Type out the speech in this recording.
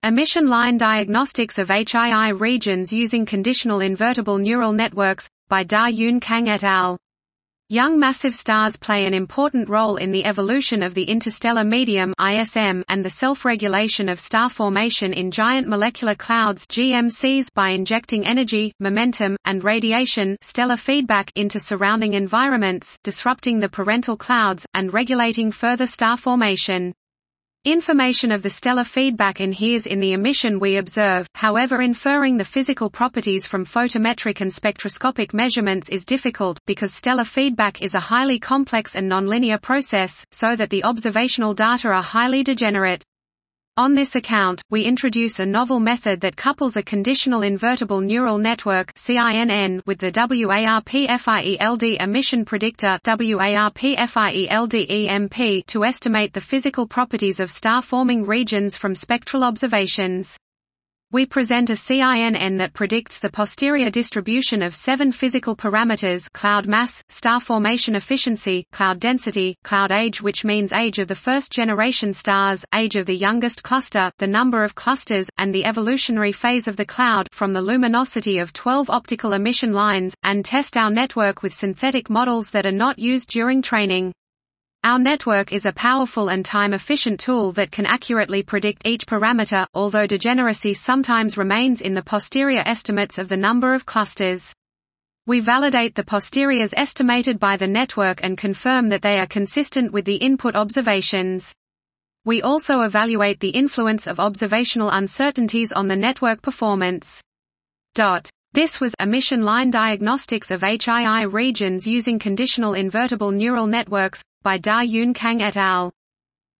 Emission line diagnostics of HII regions using conditional invertible neural networks, by Da-Yun Kang et al. Young massive stars play an important role in the evolution of the interstellar medium (ISM) and the self-regulation of star formation in giant molecular clouds (GMCs) by injecting energy, momentum, and radiation stellar feedback into surrounding environments, disrupting the parental clouds, and regulating further star formation. Information of the stellar feedback inheres in the emission we observe, however inferring the physical properties from photometric and spectroscopic measurements is difficult, because stellar feedback is a highly complex and nonlinear process, so that the observational data are highly degenerate. On this account, we introduce a novel method that couples a conditional invertible neural network (CINN) with the WARP-FIELD emission predictor WARP-FIELD-EMP to estimate the physical properties of star-forming regions from spectral observations. We present a CINN that predicts the posterior distribution of 7 physical parameters: cloud mass, star formation efficiency, cloud density, cloud age, which means age of the first-generation stars, age of the youngest cluster, the number of clusters, and the evolutionary phase of the cloud, from the luminosity of 12 optical emission lines, and test our network with synthetic models that are not used during training. Our network is a powerful and time-efficient tool that can accurately predict each parameter, although degeneracy sometimes remains in the posterior estimates of the number of clusters. We validate the posteriors estimated by the network and confirm that they are consistent with the input observations. We also evaluate the influence of observational uncertainties on the network performance. This was emission line diagnostics of HII regions using conditional invertible neural networks, by Da-Yun Kang et al.